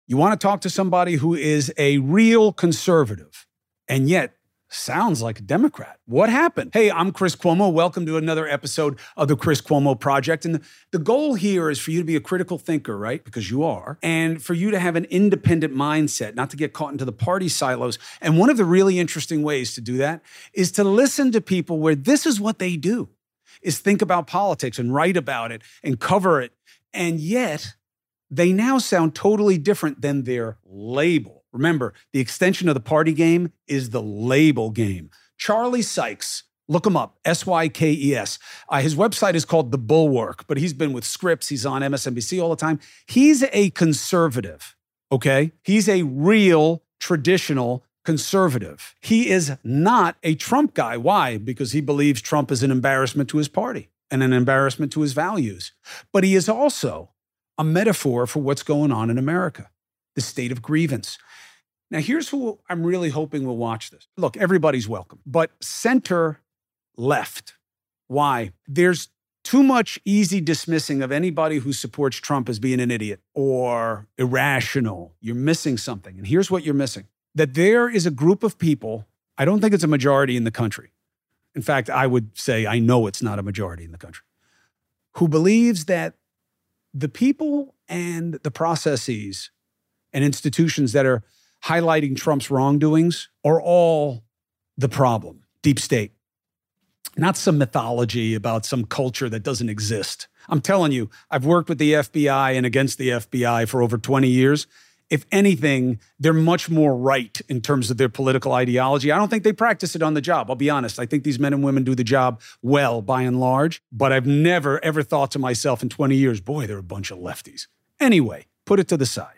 You want to talk to somebody who is a real conservative and yet sounds like a Democrat. What happened? Hey, I'm Chris Cuomo. Welcome to another episode of the Chris Cuomo Project. And the goal here is for you to be a critical thinker, right? Because you are. And for you to have an independent mindset, not to get caught into the party silos. And one of the really interesting ways to do that is to listen to people where this is what they do, is think about politics and write about it and cover it. And yet they now sound totally different than their label. Remember, the extension of the party game is the label game. Charlie Sykes, look him up, Sykes. His website is called The Bulwark, but he's been with Scripps. He's on MSNBC all the time. He's a conservative, okay? He's a real traditional conservative. He is not a Trump guy. Why? Because he believes Trump is an embarrassment to his party and an embarrassment to his values. But he is also a metaphor for what's going on in America, the state of grievance. Now, here's who I'm really hoping will watch this. Look, everybody's welcome, but center left. Why? There's too much easy dismissing of anybody who supports Trump as being an idiot or irrational. You're missing something. And here's what you're missing. That there is a group of people, I don't think it's a majority in the country. In fact, I would say I know it's not a majority in the country, who believes that the people and the processes and institutions that are highlighting Trump's wrongdoings are all the problem. Deep state. Not some mythology about some culture that doesn't exist. I'm telling you, I've worked with the FBI and against the FBI for over 20 years. If anything, they're much more right in terms of their political ideology. I don't think they practice it on the job. I'll be honest. I think these men and women do the job well, by and large. But I've never, ever thought to myself in 20 years, boy, they're a bunch of lefties. Anyway, put it to the side.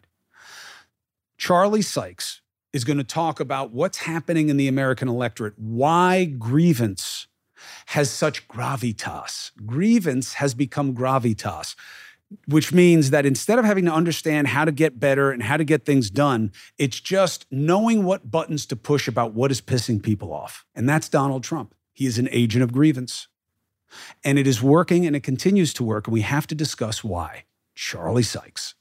Charlie Sykes is going to talk about what's happening in the American electorate, why grievance has such gravitas. Grievance has become gravitas, which means that instead of having to understand how to get better and how to get things done, it's just knowing what buttons to push about what is pissing people off. And that's Donald Trump. He is an agent of grievance. And it is working and it continues to work. And we have to discuss why. Charlie Sykes.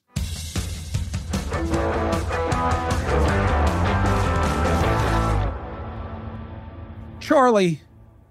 Charlie,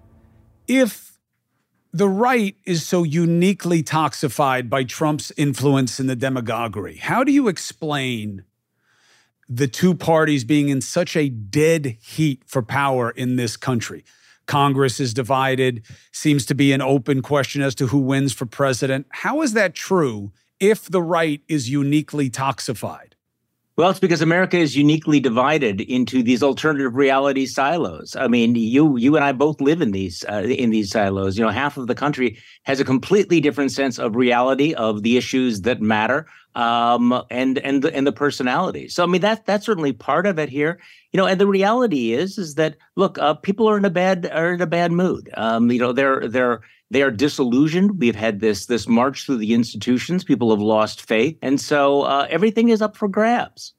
if the right is so uniquely toxified by Trump's influence in the demagoguery, how do you explain the two parties being in such a dead heat for power in this country? Congress is divided, seems to be an open question as to who wins for president. How is that true if the right is uniquely toxified? Well, it's because America is uniquely divided into these alternative reality silos. I mean, you and I both live in these silos. You know, half of the country has a completely different sense of reality, of the issues that matter, and the personalities. So, I mean, that's certainly part of it here. You know, and the reality is that look, people are in a bad mood. You know, they are disillusioned. We've had this march through the institutions. People have lost faith. And so everything is up for grabs.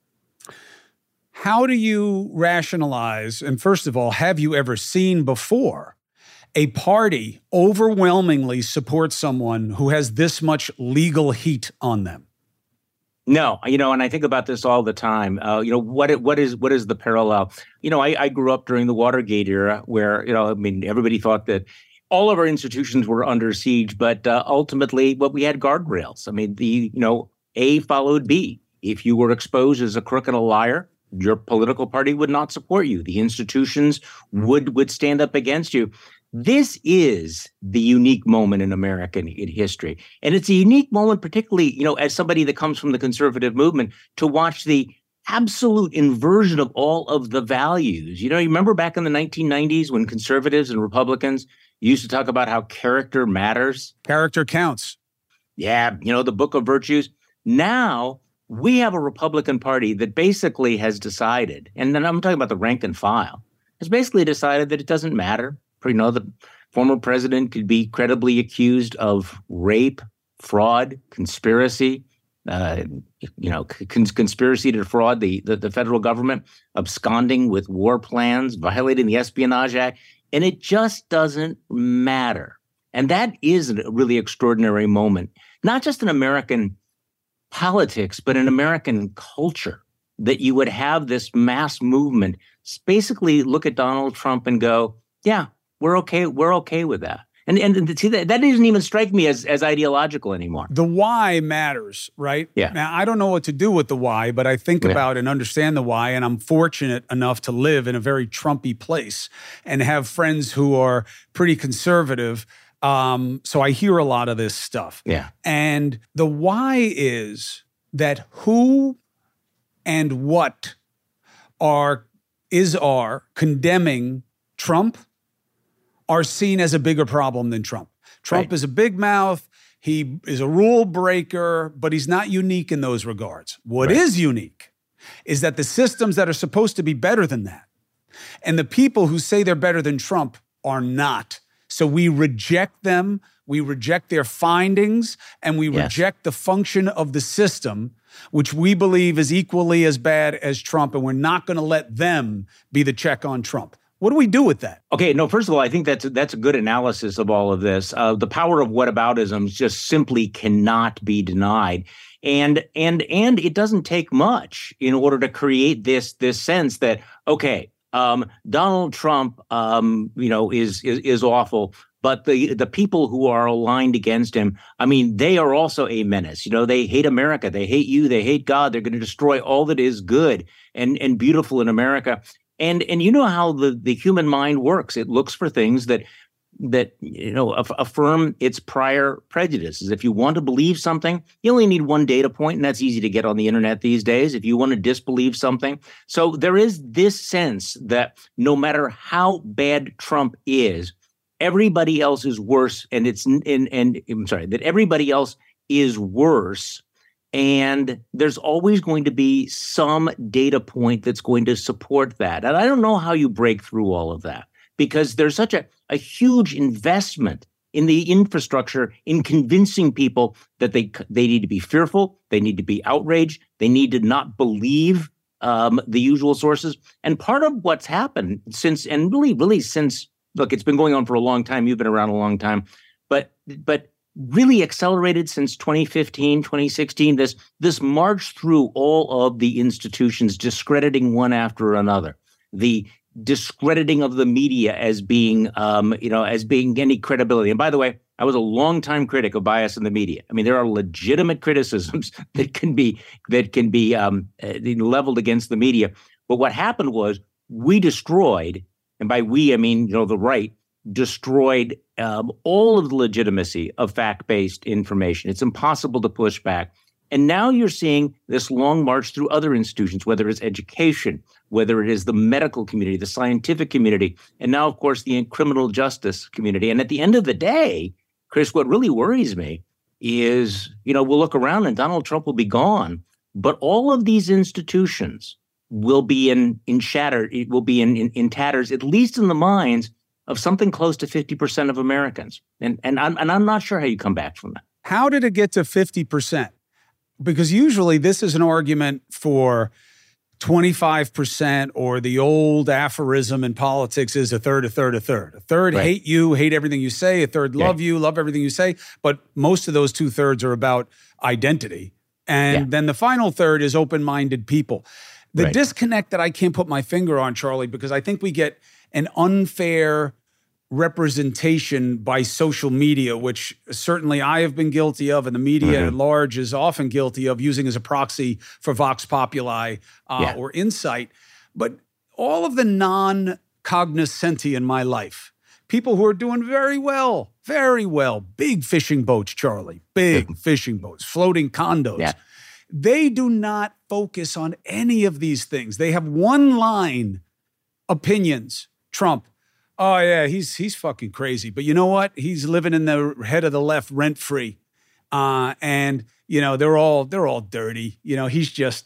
How do you rationalize, and first of all, have you ever seen before a party overwhelmingly support someone who has this much legal heat on them? No, you know, and I think about this all the time. You know, what is the parallel? You know, I grew up during the Watergate era where, you know, I mean, everybody thought that all of our institutions were under siege, but ultimately, we had guardrails. I mean, A followed B. If you were exposed as a crook and a liar, your political party would not support you. The institutions would stand up against you. This is the unique moment in American history. And it's a unique moment, particularly, you know, as somebody that comes from the conservative movement, to watch the absolute inversion of all of the values. You know, you remember back in the 1990s when conservatives and Republicans used to talk about how character matters? Character counts. Yeah, you know, the book of virtues. Now we have a Republican Party that basically has decided, and then I'm talking about the rank and file, has basically decided that it doesn't matter. You know, the former president could be credibly accused of rape, fraud, conspiracy, conspiracy to defraud the federal government, absconding with war plans, violating the Espionage Act, and it just doesn't matter. And that is a really extraordinary moment, not just in American politics, but in American culture, that you would have this mass movement basically look at Donald Trump and go, yeah, we're okay with that. And see, that doesn't even strike me as ideological anymore. The why matters, right? Yeah. Now, I don't know what to do with the why, but I think about and understand the why. And I'm fortunate enough to live in a very Trumpy place and have friends who are pretty conservative. So I hear a lot of this stuff. Yeah. And the why is that who and what are condemning Trump are seen as a bigger problem than Trump. Trump is a big mouth. He is a rule breaker, but he's not unique in those regards. What is unique is that the systems that are supposed to be better than that, and the people who say they're better than Trump are not. So we reject them, we reject their findings, and we reject the function of the system, which we believe is equally as bad as Trump, and we're not going to let them be the check on Trump. What do we do with that? Okay, no, first of all, I think that's a good analysis of all of this. The power of whataboutism just simply cannot be denied. And it doesn't take much in order to create this sense that, okay, Donald Trump, is awful, but the people who are aligned against him, I mean, they are also a menace. They hate America, they hate you, they hate God. They're going to destroy all that is good and beautiful in America. And you know how the human mind works. It looks for things that affirm its prior prejudices. If you want to believe something, you only need one data point, and that's easy to get on the internet these days. If you want to disbelieve something. So there is this sense that no matter how bad Trump is, everybody else is worse, that everybody else is worse. And there's always going to be some data point that's going to support that. And I don't know how you break through all of that, because there's such a huge investment in the infrastructure in convincing people that they need to be fearful, they need to be outraged, they need to not believe the usual sources. And part of what's happened since, look, it's been going on for a long time, you've been around a long time, but really accelerated since 2015, 2016, this march through all of the institutions, discrediting one after another. The discrediting of the media as being any credibility. And by the way, I was a longtime critic of bias in the media. I mean, there are legitimate criticisms that can be leveled against the media. But what happened was we destroyed, and by we I mean the right, destroyed all of the legitimacy of fact-based information. It's impossible to push back. And now you're seeing this long march through other institutions, whether it's education, whether it is the medical community, the scientific community, and now, of course, the criminal justice community. And at the end of the day, Chris, what really worries me is, we'll look around and Donald Trump will be gone, but all of these institutions will be in shatter. It will be in tatters, at least in the minds of something close to 50% of Americans. And I'm not sure how you come back from that. How did it get to 50%? Because usually this is an argument for 25%, or the old aphorism in politics is a third, a third, a third. A third hate you, hate everything you say. A third love you, love everything you say. But most of those 2/3 are about identity. And then the final third is open-minded people. The disconnect that I can't put my finger on, Charlie, because I think we get an unfair representation by social media, which certainly I have been guilty of, and the media at large is often guilty of using as a proxy for Vox Populi or Insight. But all of the non-cognoscenti in my life, people who are doing very well, big fishing boats, Charlie, big fishing boats, floating condos, they do not focus on any of these things. They have one-line opinions. Trump, oh yeah, he's fucking crazy. But you know what? He's living in the head of the left rent-free. And they're all dirty. He's just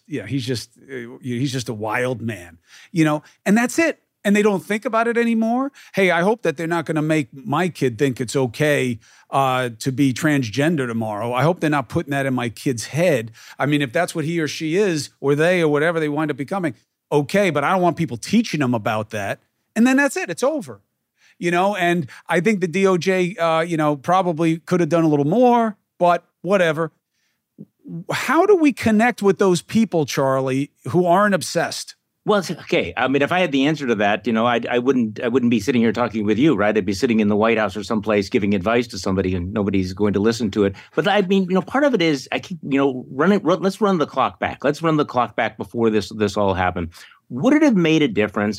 a wild man. And that's it. And they don't think about it anymore. Hey, I hope that they're not going to make my kid think it's okay to be transgender tomorrow. I hope they're not putting that in my kid's head. I mean, if that's what he or she is, or they, or whatever they wind up becoming, okay, but I don't want people teaching them about that. And then that's it. It's over, and I think the DOJ, probably could have done a little more, but whatever. How do we connect with those people, Charlie, who aren't obsessed? Well, okay. I mean, if I had the answer to that, I wouldn't be sitting here talking with you, right? I'd be sitting in the White House or someplace giving advice to somebody, and nobody's going to listen to it. But I mean, part of it is I keep, let's run the clock back. Let's run the clock back before this all happened. Would it have made a difference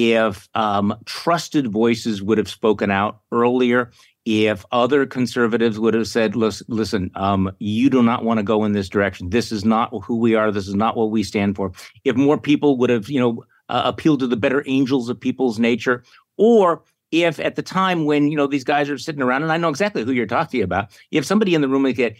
if trusted voices would have spoken out earlier? If other conservatives would have said, listen, you do not want to go in this direction. This is not who we are. This is not what we stand for. If more people would have, appealed to the better angels of people's nature, or if at the time when, these guys are sitting around, and I know exactly who you're talking about, if somebody in the room would get,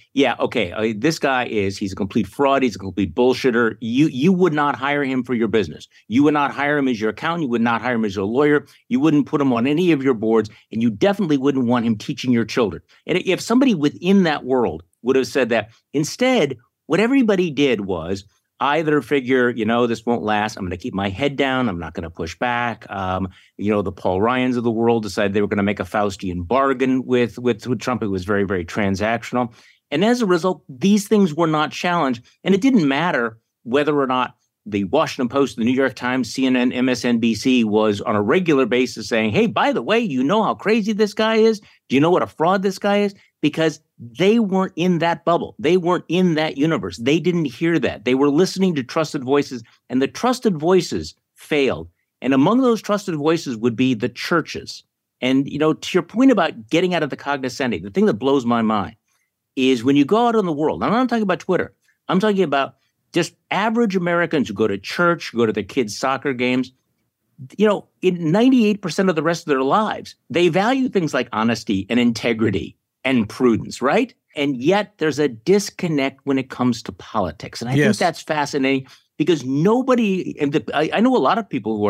this guy he's a complete fraud. He's a complete bullshitter. You would not hire him for your business. You would not hire him as your accountant. You would not hire him as your lawyer. You wouldn't put him on any of your boards, and you definitely wouldn't want him teaching your children. And if somebody within that world would have said that, instead, what everybody did was either figure, this won't last. I'm going to keep my head down. I'm not going to push back. The Paul Ryans of the world decided they were going to make a Faustian bargain with Trump. It was very, very transactional. And as a result, these things were not challenged. And it didn't matter whether or not the Washington Post, the New York Times, CNN, MSNBC was on a regular basis saying, hey, by the way, you know how crazy this guy is? Do you know what a fraud this guy is? Because they weren't in that bubble. They weren't in that universe. They didn't hear that. They were listening to trusted voices, and the trusted voices failed. And among those trusted voices would be the churches. And, to your point about getting out of the cognoscenti, the thing that blows my mind is when you go out in the world, I'm not talking about Twitter. I'm talking about just average Americans who go to church, go to their kids' soccer games. In 98% of the rest of their lives, they value things like honesty and integrity and prudence, right? And yet there's a disconnect when it comes to politics. And I think that's fascinating because nobody, I know a lot of people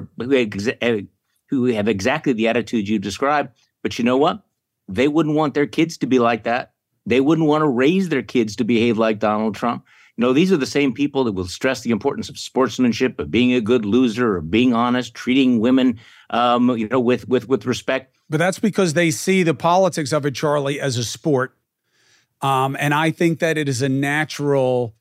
who have exactly the attitude you described, but you know what? They wouldn't want their kids to be like that. They wouldn't want to raise their kids to behave like Donald Trump. These are the same people that will stress the importance of sportsmanship, of being a good loser, of being honest, treating women, with respect. But that's because they see the politics of it, Charlie, as a sport. And I think that it is a natural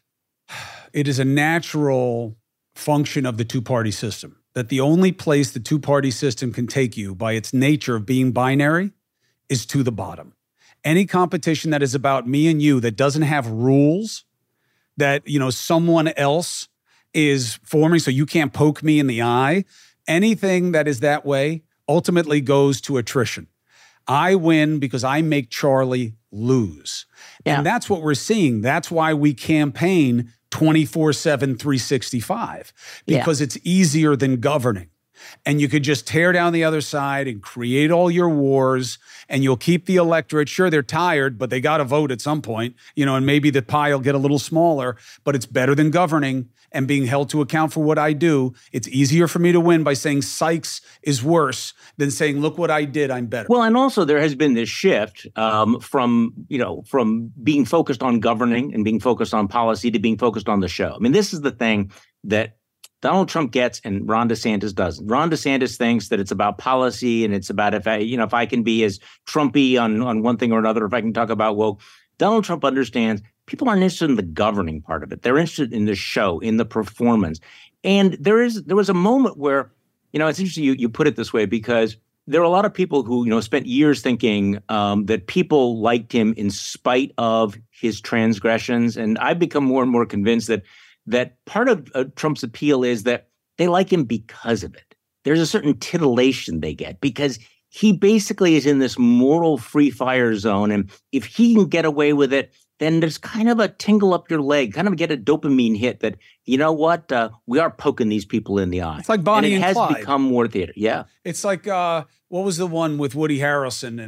function of the two-party system. That the only place the two-party system can take you by its nature of being binary is to the bottom. Any competition that is about me and you that doesn't have rules, that, someone else is forming so you can't poke me in the eye, anything that is that way ultimately goes to attrition. I win because I make Charlie lose. Yeah. And that's what we're seeing. That's why we campaign 24/7, 365, because it's easier than governing. And you could just tear down the other side and create all your wars, and you'll keep the electorate. Sure, they're tired, but they got to vote at some point, and maybe the pie will get a little smaller, but it's better than governing and being held to account for what I do. It's easier for me to win by saying Sykes is worse than saying, look what I did, I'm better. Well, and also there has been this shift from being focused on governing and being focused on policy to being focused on the show. I mean, this is the thing that Donald Trump gets and Ron DeSantis doesn't. Ron DeSantis thinks that it's about policy and it's about if I can be as Trumpy on one thing or another, if I can talk about woke. Donald Trump understands people aren't interested in the governing part of it. They're interested in the show, in the performance. And there was a moment where, it's interesting you put it this way, because there are a lot of people who, spent years thinking that people liked him in spite of his transgressions. And I've become more and more convinced that part of Trump's appeal is that they like him because of it. There's a certain titillation they get because he basically is in this moral free fire zone. And if he can get away with it, then there's kind of a tingle up your leg, kind of get a dopamine hit that, we are poking these people in the eye. It's like Bonnie and Clyde. It has become more theater. Yeah. It's like, what was the one with Woody Harrelson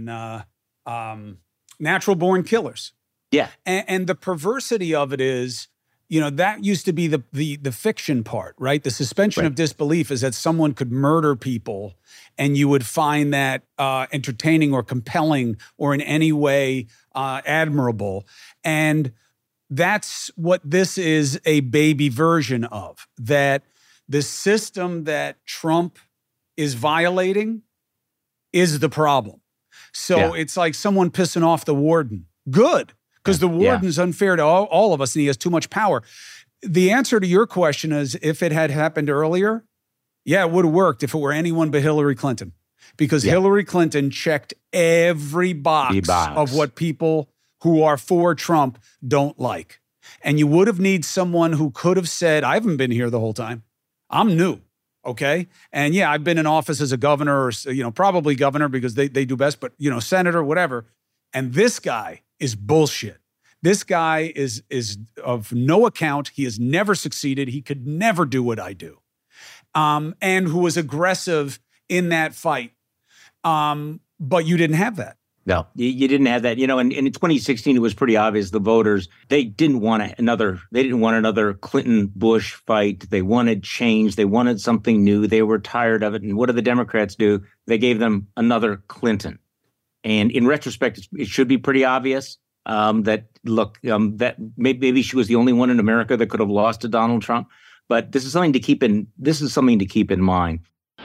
and Natural Born Killers? Yeah. And the perversity of it is, that used to be the fiction part, right? The suspension of disbelief is that someone could murder people and you would find that entertaining or compelling or in any way admirable. And that's what this is a baby version of, that the system that Trump is violating is the problem. So it's like someone pissing off the warden. Good. because the warden's unfair to all of us and he has too much power. The answer to your question is, if it had happened earlier, yeah, it would have worked if it were anyone but Hillary Clinton. Because Hillary Clinton checked every box of what people who are for Trump don't like. And you would have needed someone who could have said, I haven't been here the whole time. I'm new, okay? And yeah, I've been in office as a governor or, probably governor because they do best, but, senator, whatever. And this guy is bullshit. This guy is of no account. He has never succeeded. He could never do what I do. And who was aggressive in that fight. But you didn't have that. No, you didn't have that. And in 2016, it was pretty obvious the voters, they didn't want another Clinton-Bush fight. They wanted change. They wanted something new. They were tired of it. And what did the Democrats do? They gave them another Clinton. And in retrospect, it should be pretty obvious that maybe she was the only one in America that could have lost to Donald Trump. But this is something to keep in mind.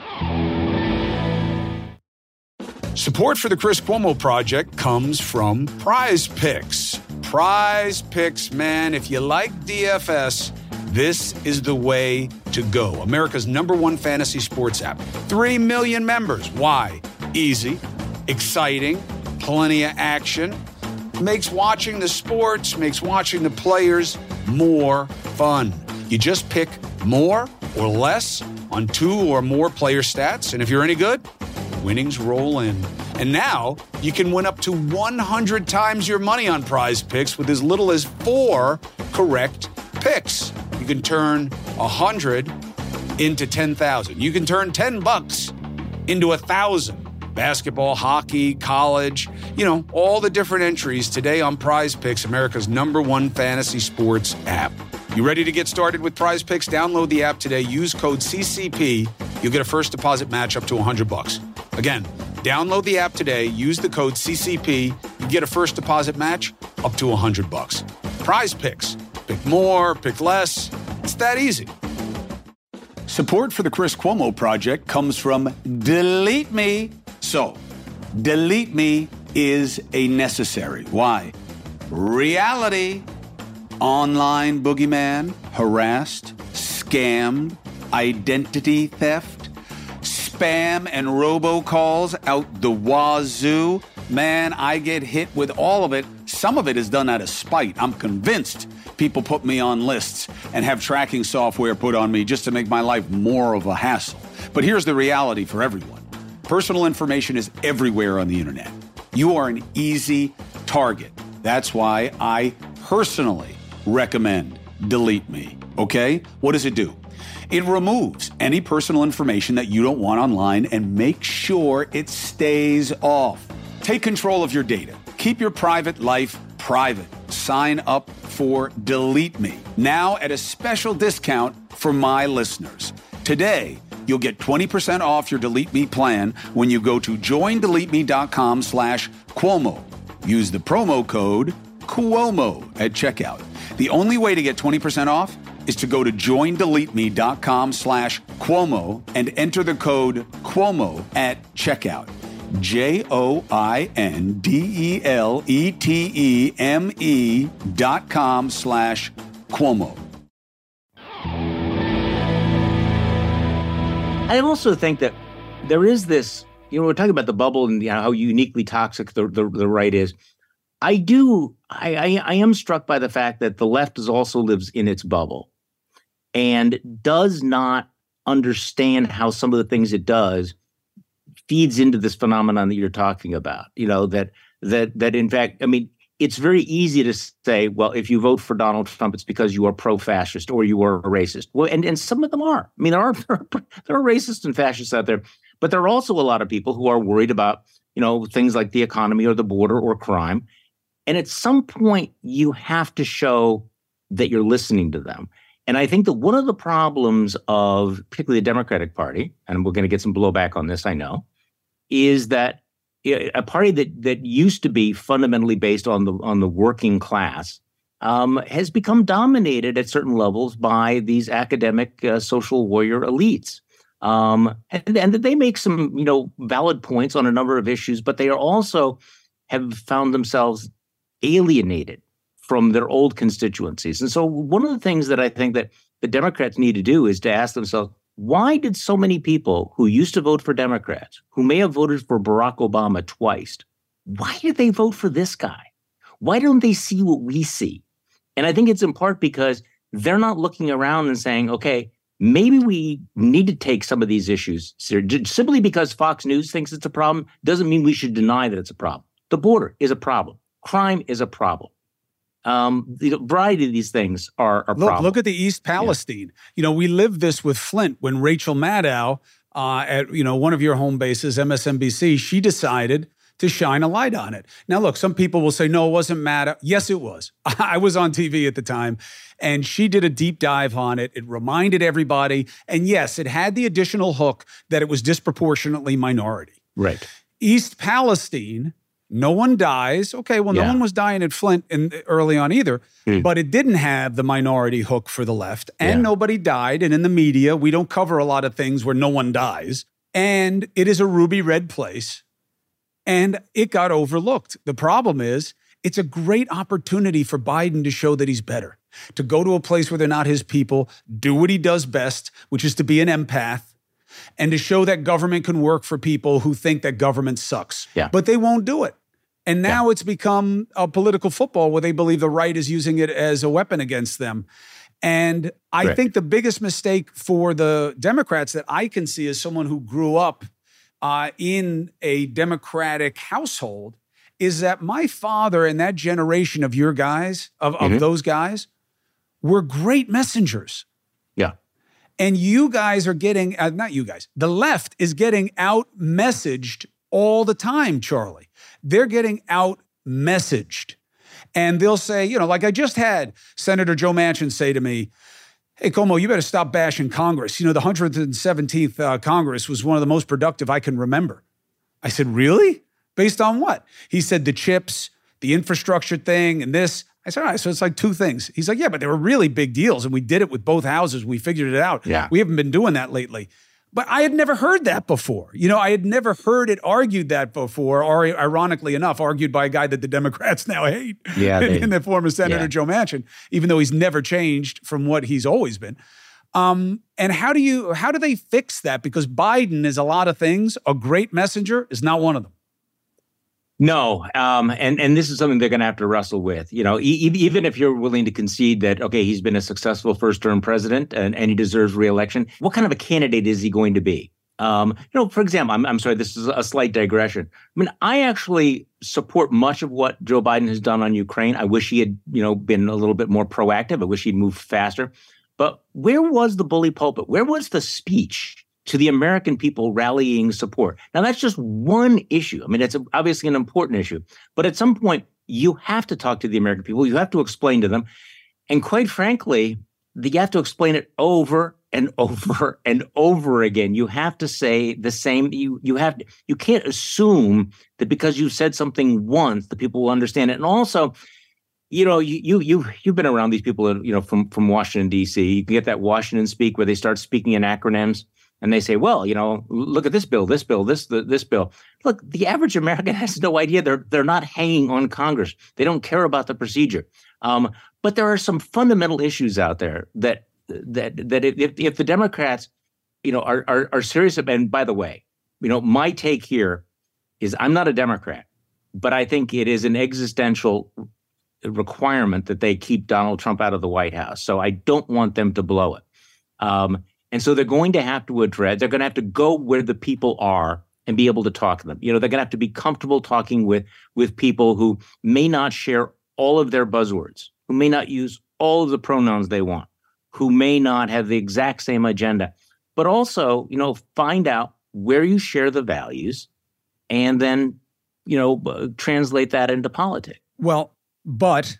Support for the Chris Cuomo Project comes from Prize Picks. Prize Picks, man, if you like DFS, this is the way to go. America's #1 fantasy sports app. 3 million members. Why? Easy, exciting, plenty of action. Makes watching the sports, makes watching the players more fun. You just pick more or less on 2 or more player stats, and if you're any good, winnings roll in. And now you can win up to 100 times your money on Prize Picks with as little as 4 correct picks. You can turn 100 into 10,000. You can turn $10 into 1,000. Basketball, hockey, college, all the different entries today on Prize Picks, America's #1 fantasy sports app. You ready to get started with Prize Picks? Download the app today. Use code CCP. You'll get a first deposit match up to $100. Again, download the app today. Use the code CCP. You get a first deposit match up to $100. Prize Picks. Pick more, pick less. It's that easy. Support for the Chris Cuomo Project comes from Delete Me. So, Delete Me is a necessary. Why? Reality. Online boogeyman, harassed, scammed, identity theft, spam and robocalls out the wazoo. Man, I get hit with all of it. Some of it is done out of spite. I'm convinced people put me on lists and have tracking software put on me just to make my life more of a hassle. But here's the reality for everyone. Personal information is everywhere on the internet. You are an easy target. That's why I personally recommend Delete Me. Okay? What does it do? It removes any personal information that you don't want online and makes sure it stays off. Take control of your data. Keep your private life private. Sign up for Delete Me now at a special discount for my listeners. Today, you'll get 20% off your Delete Me plan when you go to joindeleteme.com/Cuomo. Use the promo code Cuomo at checkout. The only way to get 20% off is to go to joindeleteme.com/Cuomo and enter the code Cuomo at checkout. JOINDELETEME.com/Cuomo. I also think that there is this, we're talking about the bubble and how uniquely toxic the right is. I am struck by the fact that the left also lives in its bubble and does not understand how some of the things it does feeds into this phenomenon that you're talking about. That in fact, it's very easy to say, well, if you vote for Donald Trump, it's because you are pro-fascist or you are a racist. Well, and some of them are. There are racists and fascists out there, but there are also a lot of people who are worried about, things like the economy or the border or crime. And at some point, you have to show that you're listening to them. And I think that one of the problems of particularly the Democratic Party, and we're going to get some blowback on this, I know, is that a party that used to be fundamentally based on the working class has become dominated at certain levels by these academic social warrior elites. And that they make some, valid points on a number of issues, but they are also have found themselves alienated from their old constituencies. And so one of the things that I think that the Democrats need to do is to ask themselves, why did so many people who used to vote for Democrats, who may have voted for Barack Obama twice, why did they vote for this guy? Why don't they see what we see? And I think it's in part because they're not looking around and saying, okay, maybe we need to take some of these issues seriously. Simply because Fox News thinks it's a problem doesn't mean we should deny that it's a problem. The border is a problem. Crime is a problem. The variety of these things are problems. Look at the East Palestine. Yeah. We lived this with Flint when Rachel Maddow at one of your home bases, MSNBC, she decided to shine a light on it. Now, look, some people will say, no, it wasn't Maddow. Yes, it was. I was on TV at the time, and she did a deep dive on it. It reminded everybody. And yes, it had the additional hook that it was disproportionately minority. Right. East Palestine, no one dies. Okay, well, no one was dying at Flint early on either, but it didn't have the minority hook for the left, and nobody died. And in the media, we don't cover a lot of things where no one dies. And it is a ruby red place. And it got overlooked. The problem is, it's a great opportunity for Biden to show that he's better, to go to a place where they're not his people, do what he does best, which is to be an empath, and to show that government can work for people who think that government sucks. Yeah. But they won't do it. And now it's become a political football where they believe the right is using it as a weapon against them. And I think the biggest mistake for the Democrats that I can see as someone who grew up in a Democratic household is that my father and that generation of your guys, of those guys, were great messengers. Yeah. And you guys are getting, not you guys, the left is getting out-messaged all the time, Charlie. They're getting out-messaged. And they'll say, like I just had Senator Joe Manchin say to me, hey, Cuomo, you better stop bashing Congress. The 117th Congress was one of the most productive I can remember. I said, really? Based on what? He said the chips, the infrastructure thing, and this. I said, all right, so it's like two things. He's like, yeah, but they were really big deals, and we did it with both houses. We figured it out. Yeah. We haven't been doing that lately. But I had never heard that before. I had never heard it argued that before, or ironically enough, argued by a guy that the Democrats now hate in the former Senator Joe Manchin, even though he's never changed from what he's always been. And how do they fix that? Because Biden is a lot of things. A great messenger is not one of them. No, and this is something they're going to have to wrestle with. Even if you're willing to concede that, okay, he's been a successful first-term president and he deserves re-election, what kind of a candidate is he going to be? For example, I'm sorry, this is a slight digression. I actually support much of what Joe Biden has done on Ukraine. I wish he had, been a little bit more proactive. I wish he'd moved faster. But where was the bully pulpit? Where was the speech to the American people rallying support? Now, that's just one issue. It's obviously an important issue. But at some point, you have to talk to the American people. You have to explain to them. And quite frankly, you have to explain it over and over and over again. You have to say the same. You can't assume that because you said something once, the people will understand it. And also, you've been around these people, from Washington, D.C. You can get that Washington speak where they start speaking in acronyms. And they say, well, look at this bill, this bill, this bill. Look, the average American has no idea. They're not hanging on Congress. They don't care about the procedure. But there are some fundamental issues out there that if the Democrats, are serious. And by the way, my take here is I'm not a Democrat, but I think it is an existential requirement that they keep Donald Trump out of the White House. So I don't want them to blow it. And so they're going to have to address, they're going to have to go where the people are and be able to talk to them. They're going to have to be comfortable talking with people who may not share all of their buzzwords, who may not use all of the pronouns they want, who may not have the exact same agenda, but also, find out where you share the values and then, translate that into politics. Well, but,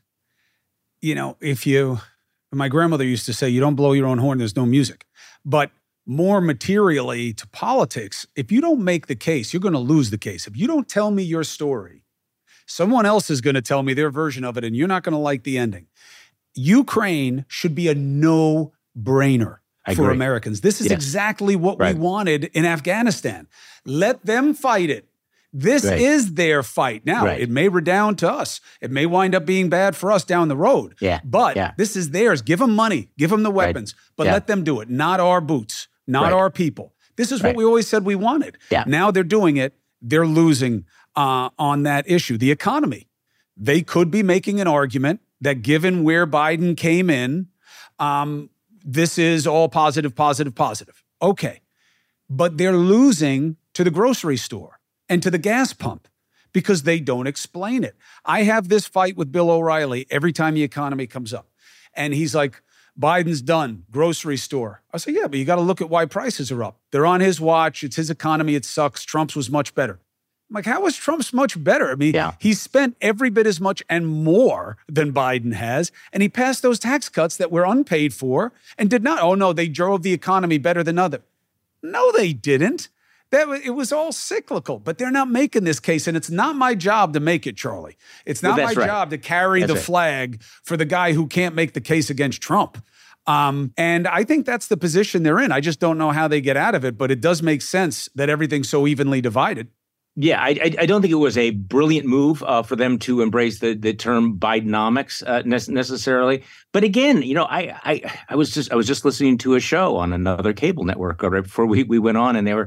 my grandmother used to say, you don't blow your own horn, there's no music. But more materially to politics, if you don't make the case, you're going to lose the case. If you don't tell me your story, someone else is going to tell me their version of it, and you're not going to like the ending. Ukraine should be a no-brainer for Americans. This is exactly what we wanted in Afghanistan. Let them fight it. This is their fight. Now, it may redound to us. It may wind up being bad for us down the road. But this is theirs. Give them money. Give them the weapons. But let them do it. Not our boots. Not our people. This is what we always said we wanted. Now they're doing it. They're losing on that issue. The economy. They could be making an argument that given where Biden came in, this is all positive, positive, positive. Okay. But they're losing to the grocery store and to the gas pump because they don't explain it. I have this fight with Bill O'Reilly every time the economy comes up. And he's like, Biden's done, grocery store. I say, yeah, but you got to look at why prices are up. They're on his watch. It's his economy. It sucks. Trump's was much better. I'm like, how was Trump's much better? I mean, he spent every bit as much and more than Biden has, and he passed those tax cuts that were unpaid for and did not. Oh, no, they drove the economy better than others. No, they didn't. It was all cyclical, but they're not making this case, and it's not my job to make it, Charlie. It's not my job to carry the flag for the guy who can't make the case against Trump. And I think that's the position they're in. I just don't know how they get out of it, but it does make sense that everything's so evenly divided. Yeah, I don't think it was a brilliant move for them to embrace the term Bidenomics necessarily. But again, I was just listening to a show on another cable network right before we went on, and they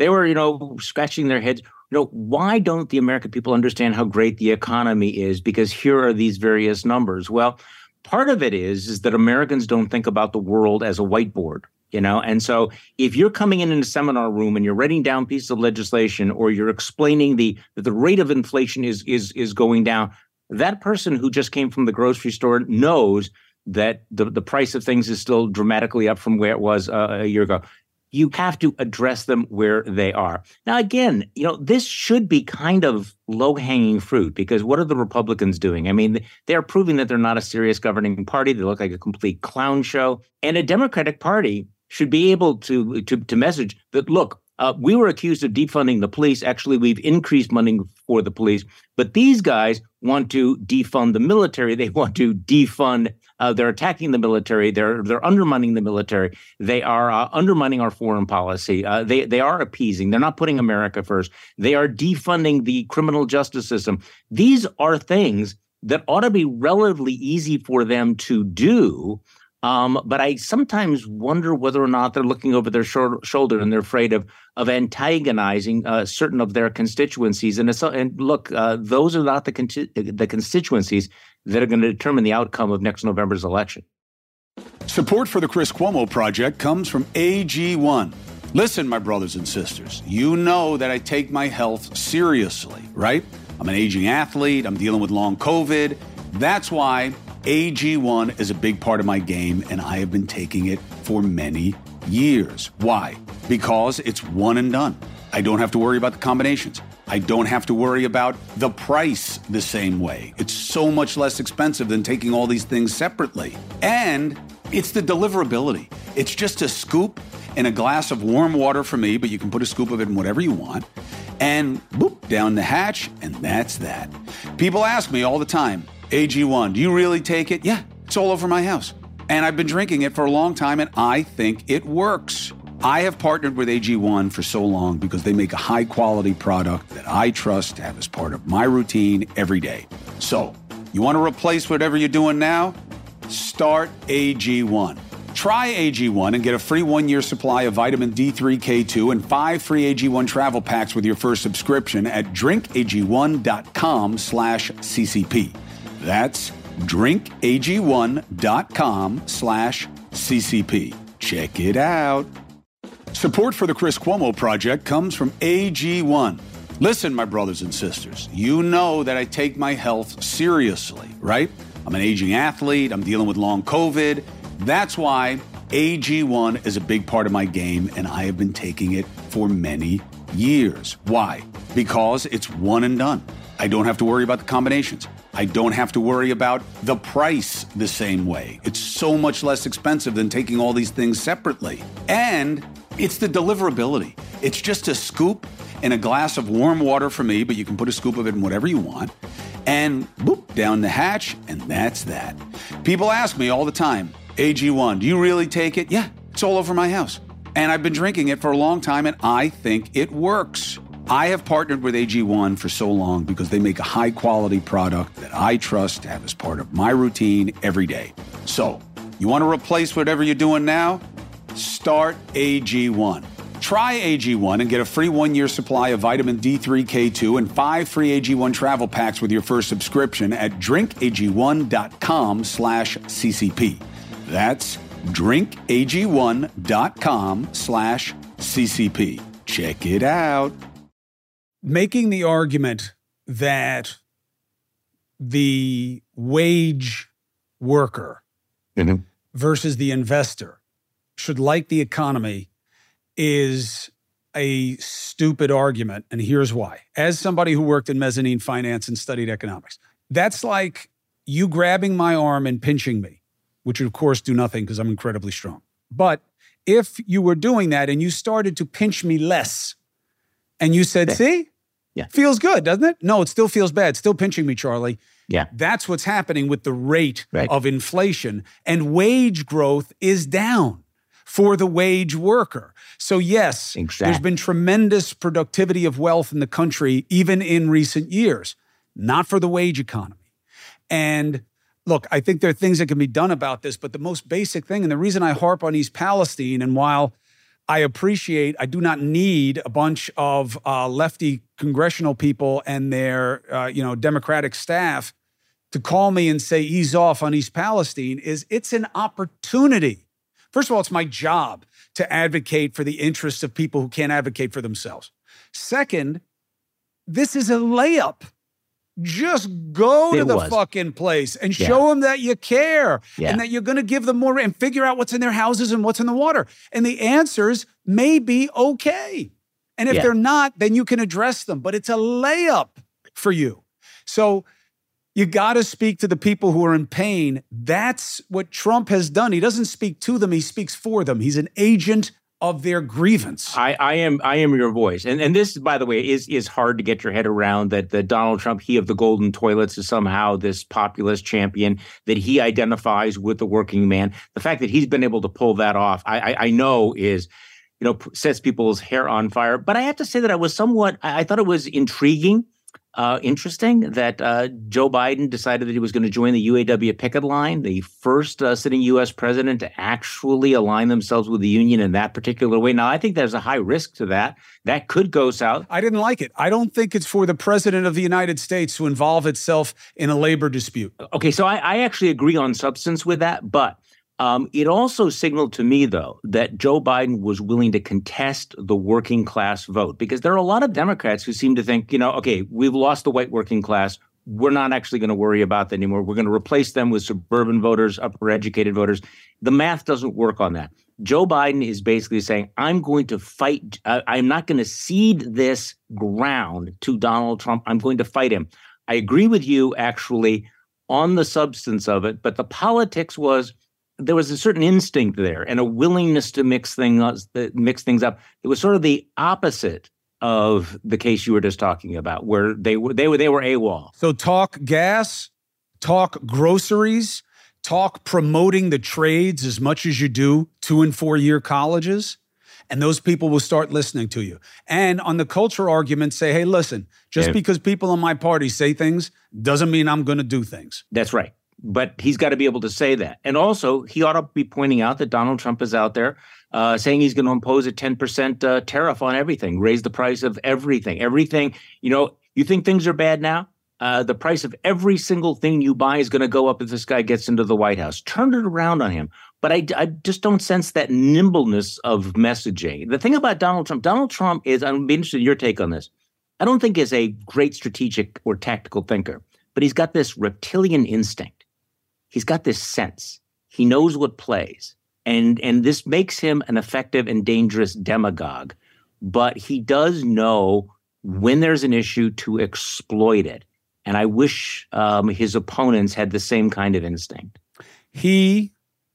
were scratching their heads. Why don't the American people understand how great the economy is? Because here are these various numbers. Well, part of it is that Americans don't think about the world as a whiteboard. And so if you're coming in a seminar room and you're writing down pieces of legislation or you're explaining that the rate of inflation is going down, that person who just came from the grocery store knows that the price of things is still dramatically up from where it was a year ago. You have to address them where they are. Now, again, this should be kind of low-hanging fruit because what are the Republicans doing? I mean, they're proving that they're not a serious governing party. They look like a complete clown show. And a Democratic Party should be able to message that, look, we were accused of defunding the police. Actually, we've increased money for the police. But these guys want to defund the military. They want to defund. They're attacking the military. They're undermining the military. They are undermining our foreign policy. They are appeasing. They're not putting America first. They are defunding the criminal justice system. These are things that ought to be relatively easy for them to do. But I sometimes wonder whether or not they're looking over their shoulder and they're afraid of antagonizing certain of their constituencies. And look, those are not the constituencies that are going to determine the outcome of next November's election. Support for the Chris Cuomo Project comes from AG1. Listen, my brothers and sisters, you know that I take my health seriously, right? I'm an aging athlete. I'm dealing with long COVID. That's why AG1 is a big part of my game, and I have been taking it for many years. Why? Because it's one and done. I don't have to worry about the combinations. I don't have to worry about the price the same way. It's so much less expensive than taking all these things separately. And it's the deliverability. It's just a scoop in a glass of warm water for me, but you can put a scoop of it in whatever you want. And boop, down the hatch, and that's that. People ask me all the time, AG1, do you really take it? Yeah, it's all over my house. And I've been drinking it for a long time, and I think it works. I have partnered with AG1 for so long because they make a high-quality product that I trust to have as part of my routine every day. So, you want to replace whatever you're doing now? Start AG1. Try AG1 and get a free 1-year supply of vitamin D3, K2, and 5 free AG1 travel packs with your first subscription at drinkag1.com/CCP. That's drinkag1.com/CCP. Check it out. Support for the Chris Cuomo Project comes from AG1. Listen, my brothers and sisters, you know that I take my health seriously, right? I'm an aging athlete. I'm dealing with long COVID. That's why AG1 is a big part of my game, and I have been taking it for many years. Why? Because it's one and done. I don't have to worry about the combinations. I don't have to worry about the price the same way. It's so much less expensive than taking all these things separately. And it's the deliverability. It's just a scoop in a glass of warm water for me, but you can put a scoop of it in whatever you want. And boop, down the hatch, and that's that. People ask me all the time, AG1, do you really take it? Yeah, it's all over my house. And I've been drinking it for a long time, and I think it works. I have partnered with AG1 for so long because they make a high-quality product that I trust to have as part of my routine every day. So, you want to replace whatever you're doing now? Start AG1. Try AG1 and get a free 1-year supply of vitamin D3, K2, and 5 free AG1 travel packs with your first subscription at drinkag1.com/CCP. That's drinkag1.com/CCP. Check it out. Making the argument that the wage worker versus the investor should like the economy is a stupid argument, and here's why. As somebody who worked in mezzanine finance and studied economics, that's like you grabbing my arm and pinching me, which would, of course, do nothing because I'm incredibly strong. But if you were doing that and you started to pinch me less, and you said, see? Yeah. Feels good, doesn't it? No, it still feels bad. Still pinching me, Charlie. Yeah. That's what's happening with the rate of inflation. And wage growth is down for the wage worker. So yes, there's been tremendous productivity of wealth in the country, even in recent years, not for the wage economy. And look, I think there are things that can be done about this, but the most basic thing, and the reason I harp on East Palestine, and while I do not need a bunch of lefty congressional people and their Democratic staff to call me and say, ease off on East Palestine, is it's an opportunity. First of all, it's my job to advocate for the interests of people who can't advocate for themselves. Second, this is a layup. Just go to the fucking place and show them that you care and that you're going to give them more and figure out what's in their houses and what's in the water. And the answers may be okay. And if they're not, then you can address them. But it's a layup for you. So you got to speak to the people who are in pain. That's what Trump has done. He doesn't speak to them. He speaks for them. He's an agent of their grievance. I am your voice. And this, by the way, is hard to get your head around, that Donald Trump, he of the golden toilets, is somehow this populist champion, that he identifies with the working man. The fact that he's been able to pull that off, I know is, sets people's hair on fire. But I have to say that I thought it was intriguing, interesting that Joe Biden decided that he was going to join the UAW picket line, the first sitting U.S. president to actually align themselves with the union in that particular way. Now, I think there's a high risk to that. That could go south. I didn't like it. I don't think it's for the president of the United States to involve itself in a labor dispute. Okay, so I actually agree on substance with that, but it also signaled to me, though, that Joe Biden was willing to contest the working class vote, because there are a lot of Democrats who seem to think, okay, we've lost the white working class. We're not actually going to worry about that anymore. We're going to replace them with suburban voters, upper educated voters. The math doesn't work on that. Joe Biden is basically saying, I'm going to fight. I'm not going to cede this ground to Donald Trump. I'm going to fight him. I agree with you, actually, on the substance of it, but the politics was, there was a certain instinct there and a willingness to mix things up. It was sort of the opposite of the case you were just talking about, where they were AWOL. So talk gas, talk groceries, talk promoting the trades as much as you do 2- and 4-year colleges, and those people will start listening to you. And on the culture argument, say, hey, listen, just because people in my party say things doesn't mean I'm going to do things. That's right. But he's got to be able to say that. And also, he ought to be pointing out that Donald Trump is out there saying he's going to impose a 10% tariff on everything, raise the price of everything. Everything, you think things are bad now? The price of every single thing you buy is going to go up if this guy gets into the White House. Turn it around on him. But I just don't sense that nimbleness of messaging. The thing about Donald Trump is, I'm interested in your take on this. I don't think is a great strategic or tactical thinker, but he's got this reptilian instinct. He's got this sense. He knows what plays. And this makes him an effective and dangerous demagogue. But he does know when there's an issue to exploit it. And I wish his opponents had the same kind of instinct. He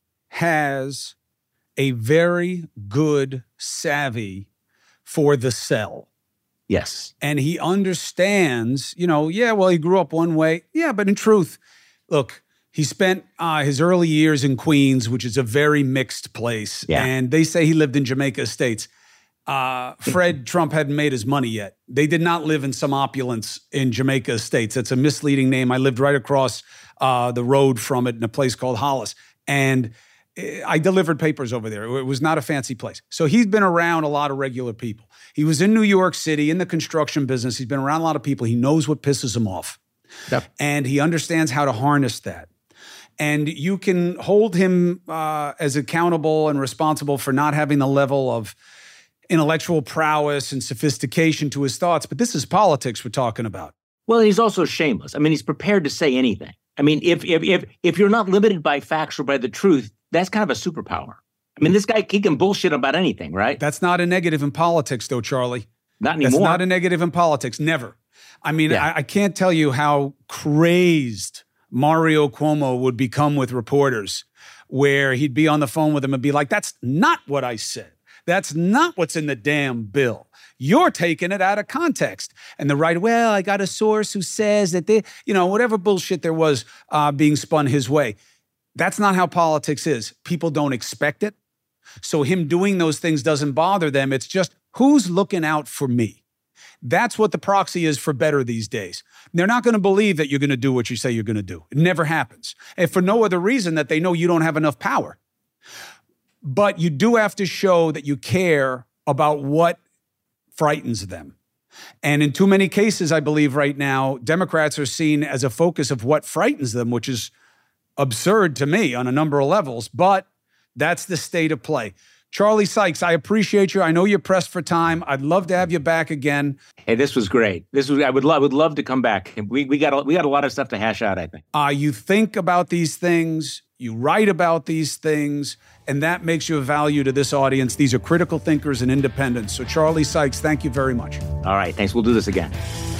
has a very good savvy for the sell. Yes. And he understands, he grew up one way. Yeah, but in truth, look, he spent his early years in Queens, which is a very mixed place. Yeah. And they say he lived in Jamaica Estates. Fred Trump hadn't made his money yet. They did not live in some opulence in Jamaica Estates. That's a misleading name. I lived right across the road from it in a place called Hollis. And I delivered papers over there. It was not a fancy place. So he's been around a lot of regular people. He was in New York City in the construction business. He's been around a lot of people. He knows what pisses him off. Yep. And he understands how to harness that. And you can hold him as accountable and responsible for not having the level of intellectual prowess and sophistication to his thoughts. But this is politics we're talking about. Well, he's also shameless. I mean, he's prepared to say anything. I mean, if you're not limited by facts or by the truth, that's kind of a superpower. I mean, this guy, he can bullshit about anything, right? That's not a negative in politics, though, Charlie. Not anymore. That's not a negative in politics. Never. I mean, yeah. I can't tell you how crazed Mario Cuomo would become with reporters, where he'd be on the phone with them and be like, that's not what I said. That's not what's in the damn bill. You're taking it out of context. And the right, well, I got a source who says that they, whatever bullshit there was being spun his way. That's not how politics is. People don't expect it. So him doing those things doesn't bother them. It's just, who's looking out for me? That's what the proxy is for better these days. They're not going to believe that you're going to do what you say you're going to do. It never happens. And for no other reason that they know you don't have enough power. But you do have to show that you care about what frightens them. And in too many cases, I believe right now, Democrats are seen as a focus of what frightens them, which is absurd to me on a number of levels. But that's the state of play. Charlie Sykes, I appreciate you. I know you're pressed for time. I'd love to have you back again. Hey, this was great. I would love to come back. We got a lot of stuff to hash out, I think. You think about these things, you write about these things, and that makes you of value to this audience. These are critical thinkers and independents. So Charlie Sykes, thank you very much. All right, thanks. We'll do this again.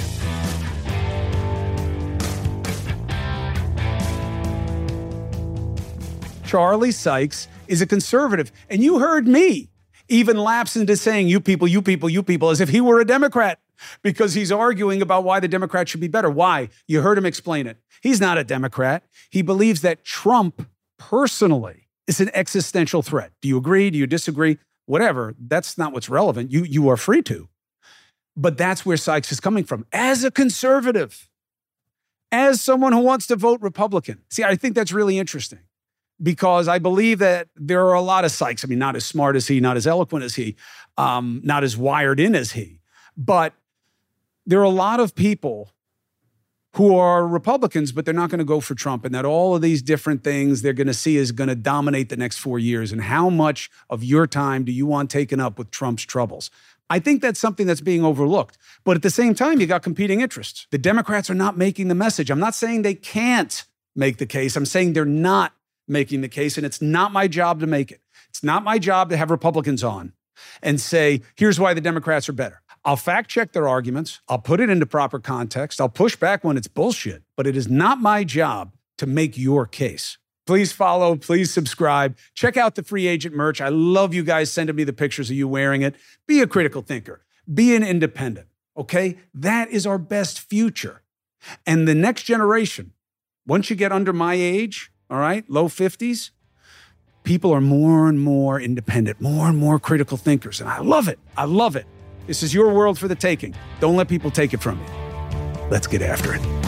Charlie Sykes is a conservative. And you heard me even lapse into saying, you people, as if he were a Democrat, because he's arguing about why the Democrats should be better. Why? You heard him explain it. He's not a Democrat. He believes that Trump personally is an existential threat. Do you agree? Do you disagree? Whatever. That's not what's relevant. You are free to. But that's where Sykes is coming from. As a conservative, as someone who wants to vote Republican. See, I think that's really interesting. Because I believe that there are a lot of Sykes. I mean, not as smart as he, not as eloquent as he, not as wired in as he. But there are a lot of people who are Republicans, but they're not going to go for Trump. And that all of these different things they're going to see is going to dominate the next 4 years. And how much of your time do you want taken up with Trump's troubles? I think that's something that's being overlooked. But at the same time, you got competing interests. The Democrats are not making the message. I'm not saying they can't make the case. I'm saying they're not making the case, and it's not my job to make it. It's not my job to have Republicans on and say, here's why the Democrats are better. I'll fact check their arguments. I'll put it into proper context. I'll push back when it's bullshit, but it is not my job to make your case. Please follow, please subscribe. Check out the Free Agent merch. I love you guys sending me the pictures of you wearing it. Be a critical thinker. Be an independent, okay? That is our best future. And the next generation, once you get under my age, all right, low 50s, people are more and more independent, more and more critical thinkers. And I love it. I love it. This is your world for the taking. Don't let people take it from you. Let's get after it.